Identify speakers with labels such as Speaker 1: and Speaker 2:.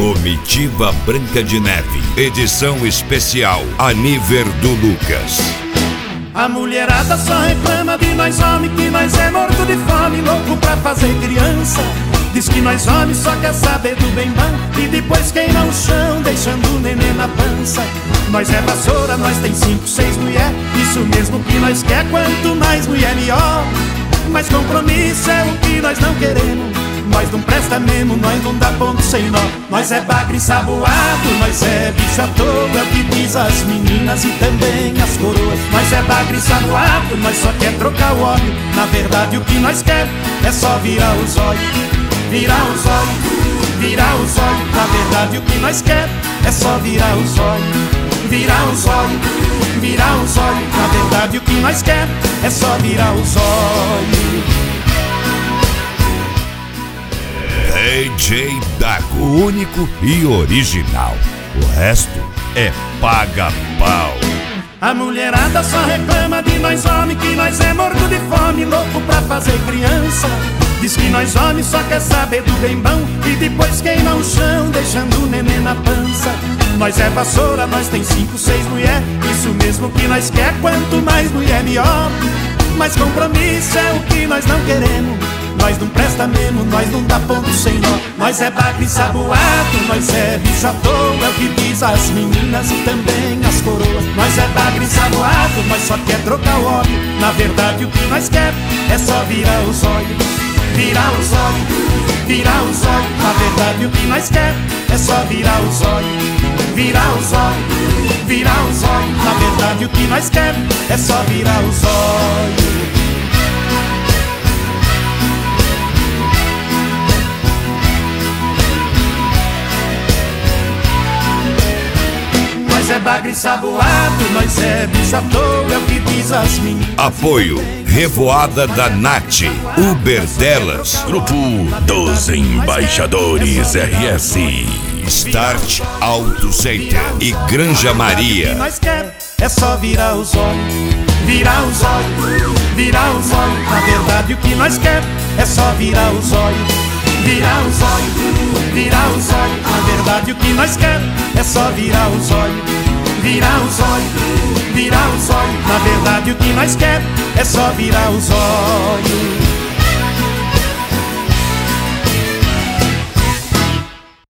Speaker 1: Comitiva Branca de Neve, edição especial Aniver do Lucas.
Speaker 2: A mulherada só reclama de nós homens, que nós é morto de fome, louco pra fazer criança. Diz que nós homens só quer saber do bem bom e depois queima o chão, deixando o neném na pança. Nós é vassoura, nós tem 5, 6 mulher, isso mesmo que nós quer, quanto mais mulher melhor. Mas compromisso é o que nós não queremos, nós não presta mesmo, nós não dá ponto sem nó. Nós é bagre ensaboado, nós é bicho à toa, é o que diz as meninas e também as coroas. Nós é bagre ensaboado, nós só quer trocar o óleo, na verdade o que nós quer é só virar os olhos. Virar os olhos, virar os olhos, na verdade o que nós quer é só virar os olhos. Virar os olhos, virar os olhos, na verdade o que nós quer é só virar os olhos.
Speaker 1: DJ Dago, o único e original. O resto é paga-pau.
Speaker 2: A mulherada só reclama de nós homens, que nós é morto de fome, louco pra fazer criança. Diz que nós homens só quer saber do bem bom e depois queima o chão, deixando o neném na pança. Nós é vassoura, nós tem 5, 6 mulher, isso mesmo que nós quer, quanto mais mulher melhor. Mas compromisso é o que nós não queremos, nós não presta mesmo, nós não dá ponto sem nó. Nós é bagre ensaboado, nós é bicho à toa, é o que diz as meninas e também as coroas. Nós é bagre ensaboado, nós só quer trocar o óleo, na verdade o que nós quer é só virar os olhos. Virar os olhos, virar os olhos, na verdade o que nós quer é só virar os olhos. Virar os olhos, virar os olhos, na verdade o que nós quer é só virar os olhos. Nós é bagre ensaboado, nós é bicho à toa, é o que diz as meninas.
Speaker 1: Apoio Revoada da Nath, Uber delas,
Speaker 3: Grupo dos Embaixadores RS,
Speaker 1: Start Auto Center e Granja Maria.
Speaker 2: O que nós quer é só virar os olhos. Virar os olhos, virar os olhos, na verdade o que nós quer é só virar os olhos. Virar os olhos, virar os olhos, na verdade o que nós quer é só virar os olhos. Virar os olhos, virar os olhos, na verdade o que nós quer é só virar os olhos.